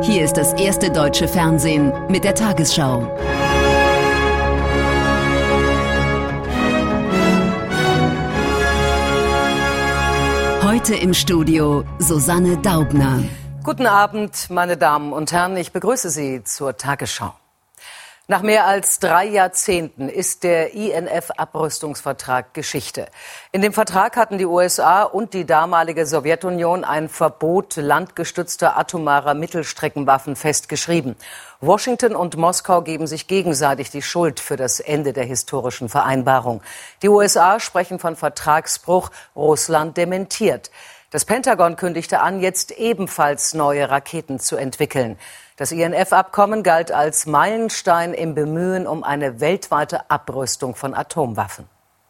Hier ist das erste deutsche Fernsehen mit der Tagesschau. Heute im Studio Susanne Daubner. Guten Abend, meine Damen und Herren. Ich begrüße Sie zur Tagesschau. Nach mehr als 3 Jahrzehnten ist der INF-Abrüstungsvertrag Geschichte. In dem Vertrag hatten die USA und die damalige Sowjetunion ein Verbot landgestützter atomarer Mittelstreckenwaffen festgeschrieben. Washington und Moskau geben sich gegenseitig die Schuld für das Ende der historischen Vereinbarung. Die USA sprechen von Vertragsbruch, Russland dementiert. Das Pentagon kündigte an, jetzt ebenfalls neue Raketen zu entwickeln. Das INF-Abkommen galt als Meilenstein im Bemühen um eine weltweite Abrüstung von Atomwaffen.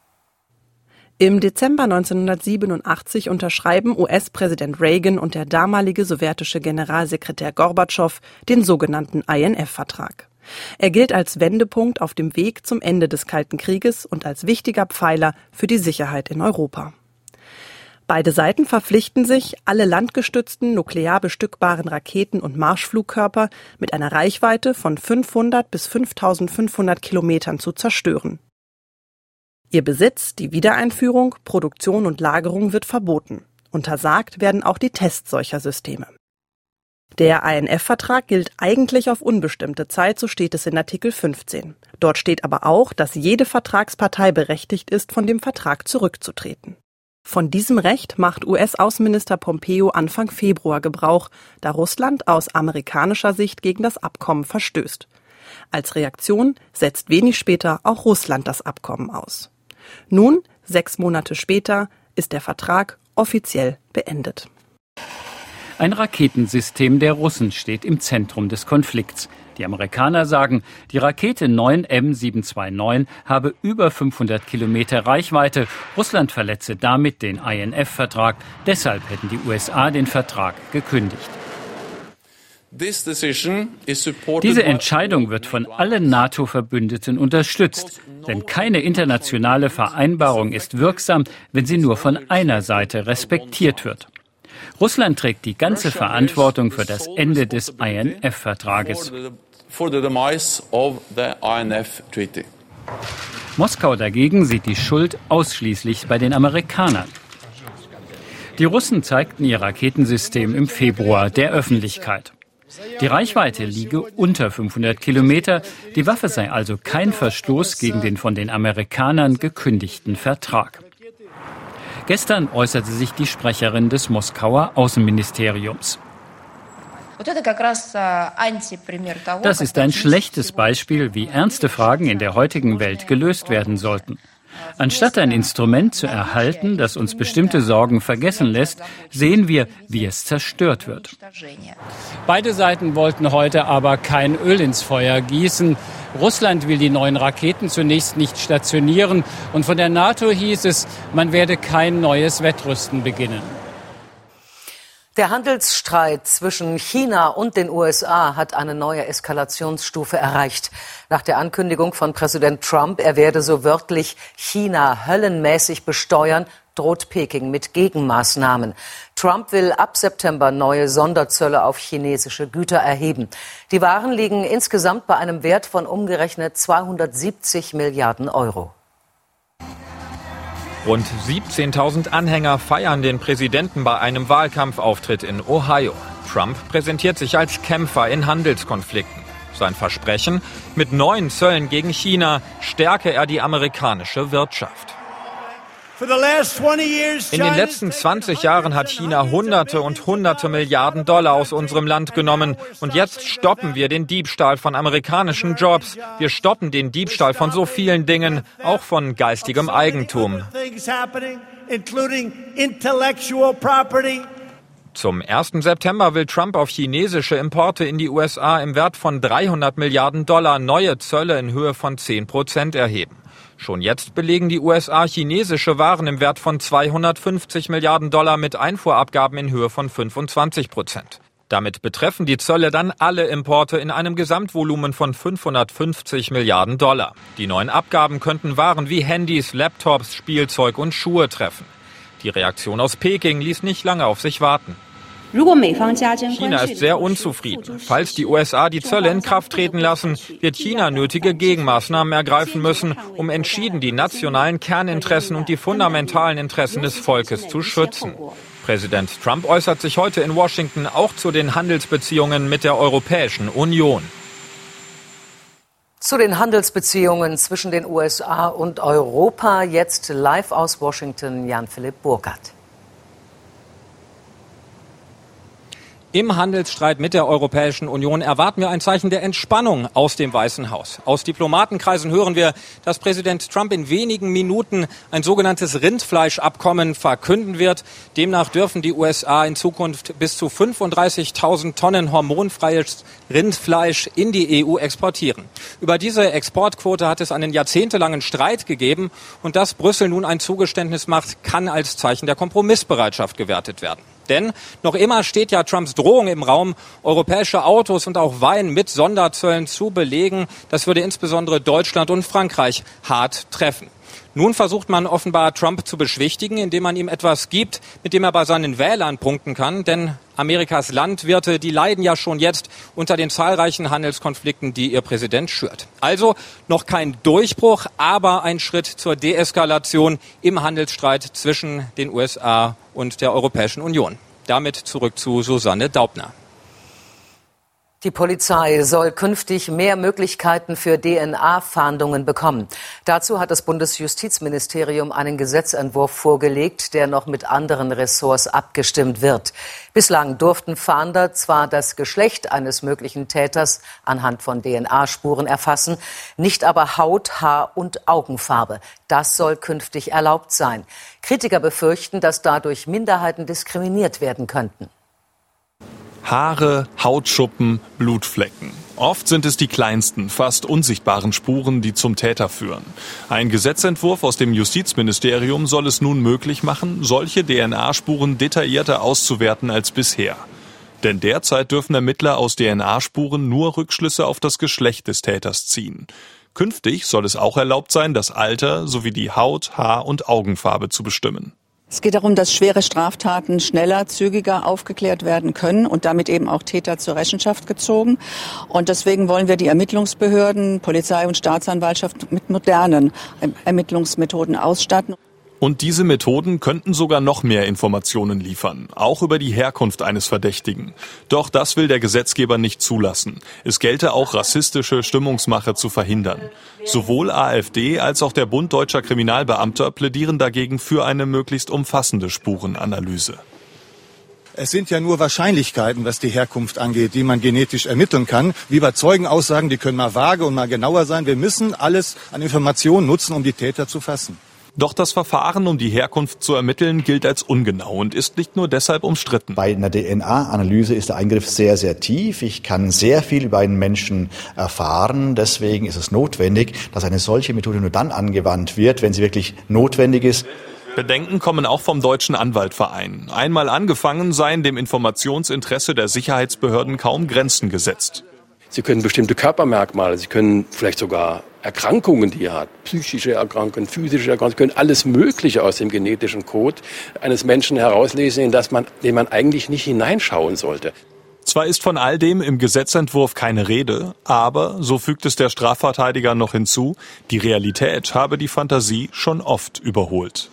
Im Dezember 1987 unterschreiben US-Präsident Reagan und der damalige sowjetische Generalsekretär Gorbatschow den sogenannten INF-Vertrag. Er gilt als Wendepunkt auf dem Weg zum Ende des Kalten Krieges und als wichtiger Pfeiler für die Sicherheit in Europa. Beide Seiten verpflichten sich, alle landgestützten, nuklear bestückbaren Raketen und Marschflugkörper mit einer Reichweite von 500 bis 5.500 Kilometern zu zerstören. Ihr Besitz, die Wiedereinführung, Produktion und Lagerung wird verboten. Untersagt werden auch die Tests solcher Systeme. Der INF-Vertrag gilt eigentlich auf unbestimmte Zeit, so steht es in Artikel 15. Dort steht aber auch, dass jede Vertragspartei berechtigt ist, von dem Vertrag zurückzutreten. Von diesem Recht macht US-Außenminister Pompeo Anfang Februar Gebrauch, da Russland aus amerikanischer Sicht gegen das Abkommen verstößt. Als Reaktion setzt wenig später auch Russland das Abkommen aus. Nun, 6 Monate später, ist der Vertrag offiziell beendet. Ein Raketensystem der Russen steht im Zentrum des Konflikts. Die Amerikaner sagen, die Rakete 9M729 habe über 500 Kilometer Reichweite. Russland verletze damit den INF-Vertrag. Deshalb hätten die USA den Vertrag gekündigt. Diese Entscheidung wird von allen NATO-Verbündeten unterstützt. Denn keine internationale Vereinbarung ist wirksam, wenn sie nur von einer Seite respektiert wird. Russland trägt die ganze Verantwortung für das Ende des INF-Vertrages. Moskau dagegen sieht die Schuld ausschließlich bei den Amerikanern. Die Russen zeigten ihr Raketensystem im Februar der Öffentlichkeit. Die Reichweite liege unter 500 Kilometer. Die Waffe sei also kein Verstoß gegen den von den Amerikanern gekündigten Vertrag. Gestern äußerte sich die Sprecherin des Moskauer Außenministeriums. Das ist ein schlechtes Beispiel, wie ernste Fragen in der heutigen Welt gelöst werden sollten. Anstatt ein Instrument zu erhalten, das uns bestimmte Sorgen vergessen lässt, sehen wir, wie es zerstört wird. Beide Seiten wollten heute aber kein Öl ins Feuer gießen. Russland will die neuen Raketen zunächst nicht stationieren. Und von der NATO hieß es, man werde kein neues Wettrüsten beginnen. Der Handelsstreit zwischen China und den USA hat eine neue Eskalationsstufe erreicht. Nach der Ankündigung von Präsident Trump, er werde so wörtlich China höllenmäßig besteuern, droht Peking mit Gegenmaßnahmen. Trump will ab September neue Sonderzölle auf chinesische Güter erheben. Die Waren liegen insgesamt bei einem Wert von umgerechnet 270 Milliarden Euro. Rund 17.000 Anhänger feiern den Präsidenten bei einem Wahlkampfauftritt in Ohio. Trump präsentiert sich als Kämpfer in Handelskonflikten. Sein Versprechen: mit neuen Zöllen gegen China stärke er die amerikanische Wirtschaft. In den letzten 20 Jahren hat China Hunderte und Hunderte Milliarden Dollar aus unserem Land genommen. Und jetzt stoppen wir den Diebstahl von amerikanischen Jobs. Wir stoppen den Diebstahl von so vielen Dingen, auch von geistigem Eigentum. Zum 1. September will Trump auf chinesische Importe in die USA im Wert von 300 Milliarden Dollar neue Zölle in Höhe von 10% erheben. Schon jetzt belegen die USA chinesische Waren im Wert von 250 Milliarden Dollar mit Einfuhrabgaben in Höhe von 25%. Damit betreffen die Zölle dann alle Importe in einem Gesamtvolumen von 550 Milliarden Dollar. Die neuen Abgaben könnten Waren wie Handys, Laptops, Spielzeug und Schuhe treffen. Die Reaktion aus Peking ließ nicht lange auf sich warten. China ist sehr unzufrieden. Falls die USA die Zölle in Kraft treten lassen, wird China nötige Gegenmaßnahmen ergreifen müssen, um entschieden die nationalen Kerninteressen und die fundamentalen Interessen des Volkes zu schützen. Präsident Trump äußert sich heute in Washington auch zu den Handelsbeziehungen mit der Europäischen Union. Zu den Handelsbeziehungen zwischen den USA und Europa jetzt live aus Washington Jan-Philipp Burkhardt. Im Handelsstreit mit der Europäischen Union erwarten wir ein Zeichen der Entspannung aus dem Weißen Haus. Aus Diplomatenkreisen hören wir, dass Präsident Trump in wenigen Minuten ein sogenanntes Rindfleischabkommen verkünden wird. Demnach dürfen die USA in Zukunft bis zu 35.000 Tonnen hormonfreies Rindfleisch in die EU exportieren. Über diese Exportquote hat es einen jahrzehntelangen Streit gegeben. Und dass Brüssel nun ein Zugeständnis macht, kann als Zeichen der Kompromissbereitschaft gewertet werden. Denn noch immer steht ja Trumps Drohung im Raum, europäische Autos und auch Wein mit Sonderzöllen zu belegen. Das würde insbesondere Deutschland und Frankreich hart treffen. Nun versucht man offenbar, Trump zu beschwichtigen, indem man ihm etwas gibt, mit dem er bei seinen Wählern punkten kann. Denn Amerikas Landwirte, die leiden ja schon jetzt unter den zahlreichen Handelskonflikten, die ihr Präsident schürt. Also noch kein Durchbruch, aber ein Schritt zur Deeskalation im Handelsstreit zwischen den USA und der Europäischen Union. Damit zurück zu Susanne Daubner. Die Polizei soll künftig mehr Möglichkeiten für DNA-Fahndungen bekommen. Dazu hat das Bundesjustizministerium einen Gesetzentwurf vorgelegt, der noch mit anderen Ressorts abgestimmt wird. Bislang durften Fahnder zwar das Geschlecht eines möglichen Täters anhand von DNA-Spuren erfassen, nicht aber Haut, Haar und Augenfarbe. Das soll künftig erlaubt sein. Kritiker befürchten, dass dadurch Minderheiten diskriminiert werden könnten. Haare, Hautschuppen, Blutflecken. Oft sind es die kleinsten, fast unsichtbaren Spuren, die zum Täter führen. Ein Gesetzentwurf aus dem Justizministerium soll es nun möglich machen, solche DNA-Spuren detaillierter auszuwerten als bisher. Denn derzeit dürfen Ermittler aus DNA-Spuren nur Rückschlüsse auf das Geschlecht des Täters ziehen. Künftig soll es auch erlaubt sein, das Alter sowie die Haut-, Haar- und Augenfarbe zu bestimmen. Es geht darum, dass schwere Straftaten schneller, zügiger aufgeklärt werden können und damit eben auch Täter zur Rechenschaft gezogen. Und deswegen wollen wir die Ermittlungsbehörden, Polizei und Staatsanwaltschaft mit modernen Ermittlungsmethoden ausstatten. Und diese Methoden könnten sogar noch mehr Informationen liefern, auch über die Herkunft eines Verdächtigen. Doch das will der Gesetzgeber nicht zulassen. Es gelte auch, rassistische Stimmungsmache zu verhindern. Sowohl AfD als auch der Bund Deutscher Kriminalbeamter plädieren dagegen für eine möglichst umfassende Spurenanalyse. Es sind ja nur Wahrscheinlichkeiten, was die Herkunft angeht, die man genetisch ermitteln kann. Wie bei Zeugenaussagen, die können mal vage und mal genauer sein. Wir müssen alles an Informationen nutzen, um die Täter zu fassen. Doch das Verfahren, um die Herkunft zu ermitteln, gilt als ungenau und ist nicht nur deshalb umstritten. Bei einer DNA-Analyse ist der Eingriff sehr, sehr tief. Ich kann sehr viel über einen Menschen erfahren. Deswegen ist es notwendig, dass eine solche Methode nur dann angewandt wird, wenn sie wirklich notwendig ist. Bedenken kommen auch vom Deutschen Anwaltverein. Einmal angefangen, seien dem Informationsinteresse der Sicherheitsbehörden kaum Grenzen gesetzt. Sie können bestimmte Körpermerkmale, Sie können vielleicht sogar Erkrankungen, die er hat, psychische Erkrankungen, physische Erkrankungen, Sie können alles Mögliche aus dem genetischen Code eines Menschen herauslesen, in den man eigentlich nicht hineinschauen sollte. Zwar ist von all dem im Gesetzentwurf keine Rede, aber, so fügt es der Strafverteidiger noch hinzu, die Realität habe die Fantasie schon oft überholt.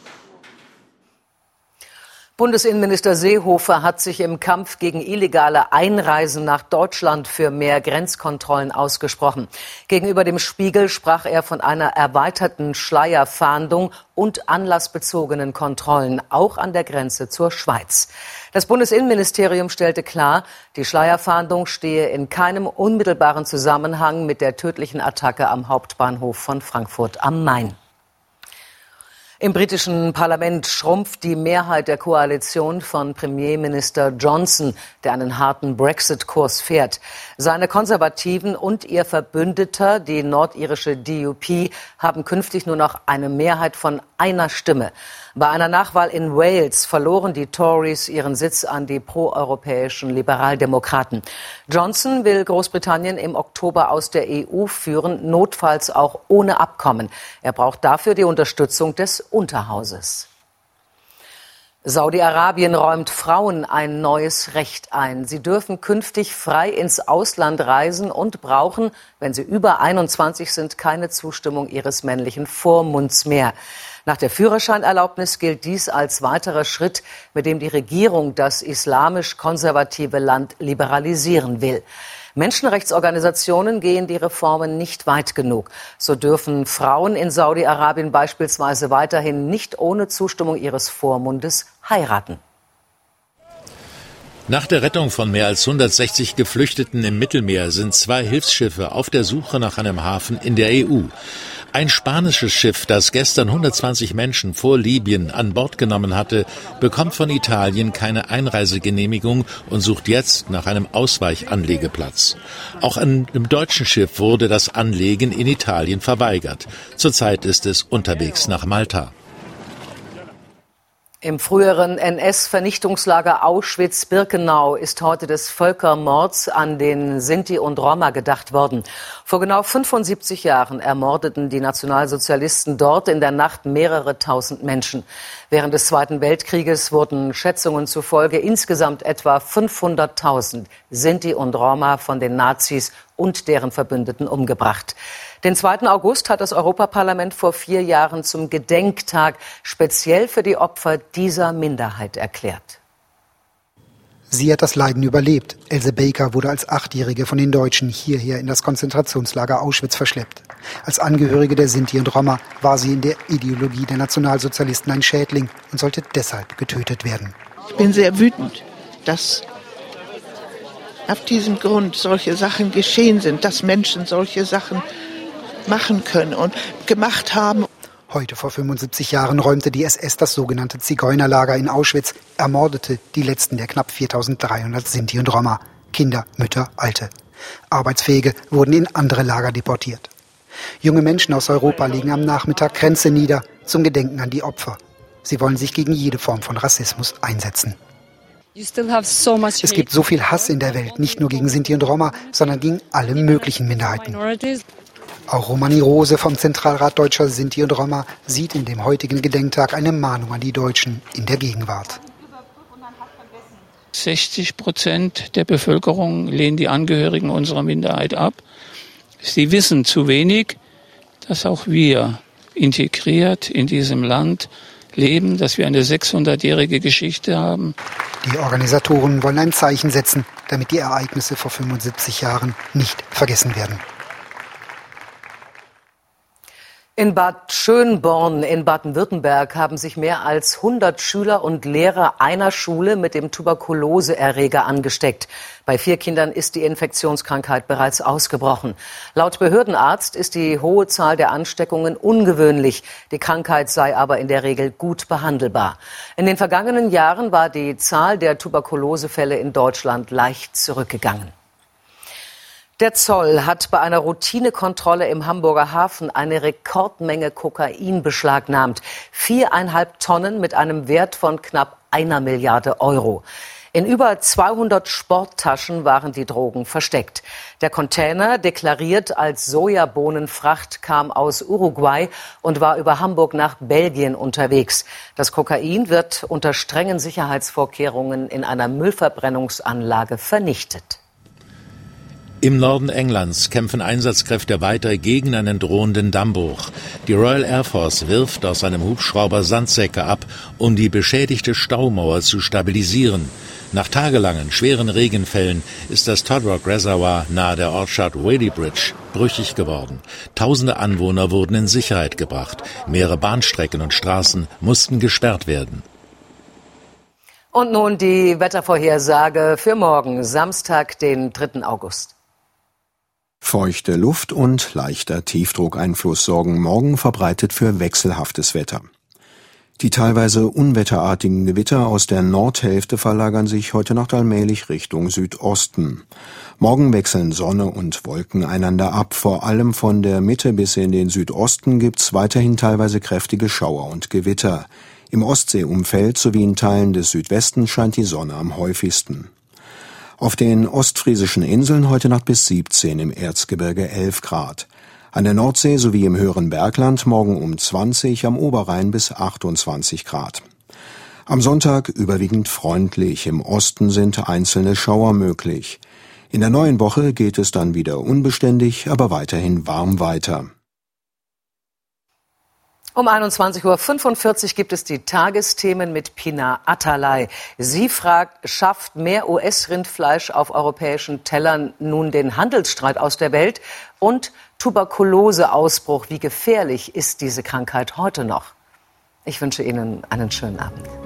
Bundesinnenminister Seehofer hat sich im Kampf gegen illegale Einreisen nach Deutschland für mehr Grenzkontrollen ausgesprochen. Gegenüber dem Spiegel sprach er von einer erweiterten Schleierfahndung und anlassbezogenen Kontrollen, auch an der Grenze zur Schweiz. Das Bundesinnenministerium stellte klar, die Schleierfahndung stehe in keinem unmittelbaren Zusammenhang mit der tödlichen Attacke am Hauptbahnhof von Frankfurt am Main. Im britischen Parlament schrumpft die Mehrheit der Koalition von Premierminister Johnson, der einen harten Brexit-Kurs fährt. Seine Konservativen und ihr Verbündeter, die nordirische DUP, haben künftig nur noch eine Mehrheit von einer Stimme. Bei einer Nachwahl in Wales verloren die Tories ihren Sitz an die proeuropäischen Liberaldemokraten. Johnson will Großbritannien im Oktober aus der EU führen, notfalls auch ohne Abkommen. Er braucht dafür die Unterstützung des Unterhauses. Saudi-Arabien räumt Frauen ein neues Recht ein. Sie dürfen künftig frei ins Ausland reisen und brauchen, wenn sie über 21 sind, keine Zustimmung ihres männlichen Vormunds mehr. Nach der Führerscheinerlaubnis gilt dies als weiterer Schritt, mit dem die Regierung das islamisch-konservative Land liberalisieren will. Menschenrechtsorganisationen gehen die Reformen nicht weit genug. So dürfen Frauen in Saudi-Arabien beispielsweise weiterhin nicht ohne Zustimmung ihres Vormundes heiraten. Nach der Rettung von mehr als 160 Geflüchteten im Mittelmeer sind 2 Hilfsschiffe auf der Suche nach einem Hafen in der EU. Ein spanisches Schiff, das gestern 120 Menschen vor Libyen an Bord genommen hatte, bekommt von Italien keine Einreisegenehmigung und sucht jetzt nach einem Ausweichanlegeplatz. Auch einem deutschen Schiff wurde das Anlegen in Italien verweigert. Zurzeit ist es unterwegs nach Malta. Im früheren NS-Vernichtungslager Auschwitz-Birkenau ist heute des Völkermords an den Sinti und Roma gedacht worden. Vor genau 75 Jahren ermordeten die Nationalsozialisten dort in der Nacht mehrere tausend Menschen. Während des Zweiten Weltkrieges wurden Schätzungen zufolge insgesamt etwa 500.000 Sinti und Roma von den Nazis und deren Verbündeten umgebracht. Den 2. August hat das Europaparlament vor 4 Jahren zum Gedenktag speziell für die Opfer dieser Minderheit erklärt. Sie hat das Leiden überlebt. Else Baker wurde als 8-Jährige von den Deutschen hierher in das Konzentrationslager Auschwitz verschleppt. Als Angehörige der Sinti und Roma war sie in der Ideologie der Nationalsozialisten ein Schädling und sollte deshalb getötet werden. Ich bin sehr wütend, dass auf diesem Grund solche Sachen geschehen sind, dass Menschen solche Sachen machen können und gemacht haben. Heute vor 75 Jahren räumte die SS das sogenannte Zigeunerlager in Auschwitz, ermordete die letzten der knapp 4.300 Sinti und Roma, Kinder, Mütter, Alte. Arbeitsfähige wurden in andere Lager deportiert. Junge Menschen aus Europa legen am Nachmittag Kränze nieder zum Gedenken an die Opfer. Sie wollen sich gegen jede Form von Rassismus einsetzen. Es gibt so viel Hass in der Welt, nicht nur gegen Sinti und Roma, sondern gegen alle möglichen Minderheiten. Auch Romani Rose vom Zentralrat Deutscher Sinti und Roma sieht in dem heutigen Gedenktag eine Mahnung an die Deutschen in der Gegenwart. 60% der Bevölkerung lehnen die Angehörigen unserer Minderheit ab. Sie wissen zu wenig, dass auch wir integriert in diesem Land leben, dass wir eine 600-jährige Geschichte haben. Die Organisatoren wollen ein Zeichen setzen, damit die Ereignisse vor 75 Jahren nicht vergessen werden. In Bad Schönborn in Baden-Württemberg haben sich mehr als 100 Schüler und Lehrer einer Schule mit dem Tuberkuloseerreger angesteckt. Bei 4 Kindern ist die Infektionskrankheit bereits ausgebrochen. Laut Behördenarzt ist die hohe Zahl der Ansteckungen ungewöhnlich. Die Krankheit sei aber in der Regel gut behandelbar. In den vergangenen Jahren war die Zahl der Tuberkulosefälle in Deutschland leicht zurückgegangen. Der Zoll hat bei einer Routinekontrolle im Hamburger Hafen eine Rekordmenge Kokain beschlagnahmt. 4,5 Tonnen mit einem Wert von knapp 1 Milliarde Euro. In über 200 Sporttaschen waren die Drogen versteckt. Der Container, deklariert als Sojabohnenfracht, kam aus Uruguay und war über Hamburg nach Belgien unterwegs. Das Kokain wird unter strengen Sicherheitsvorkehrungen in einer Müllverbrennungsanlage vernichtet. Im Norden Englands kämpfen Einsatzkräfte weiter gegen einen drohenden Dammbruch. Die Royal Air Force wirft aus einem Hubschrauber Sandsäcke ab, um die beschädigte Staumauer zu stabilisieren. Nach tagelangen, schweren Regenfällen ist das Todrock Reservoir nahe der Ortschaft Wadybridge brüchig geworden. Tausende Anwohner wurden in Sicherheit gebracht. Mehrere Bahnstrecken und Straßen mussten gesperrt werden. Und nun die Wettervorhersage für morgen, Samstag, den 3. August. Feuchte Luft und leichter Tiefdruckeinfluss sorgen morgen verbreitet für wechselhaftes Wetter. Die teilweise unwetterartigen Gewitter aus der Nordhälfte verlagern sich heute Nacht allmählich Richtung Südosten. Morgen wechseln Sonne und Wolken einander ab. Vor allem von der Mitte bis in den Südosten gibt's weiterhin teilweise kräftige Schauer und Gewitter. Im Ostseeumfeld sowie in Teilen des Südwestens scheint die Sonne am häufigsten. Auf den ostfriesischen Inseln heute Nacht bis 17, im Erzgebirge 11 Grad. An der Nordsee sowie im höheren Bergland morgen um 20, am Oberrhein bis 28 Grad. Am Sonntag überwiegend freundlich. Im Osten sind einzelne Schauer möglich. In der neuen Woche geht es dann wieder unbeständig, aber weiterhin warm weiter. Um 21.45 Uhr gibt es die Tagesthemen mit Pina Atalay. Sie fragt, schafft mehr US-Rindfleisch auf europäischen Tellern nun den Handelsstreit aus der Welt? Und Tuberkuloseausbruch, wie gefährlich ist diese Krankheit heute noch? Ich wünsche Ihnen einen schönen Abend.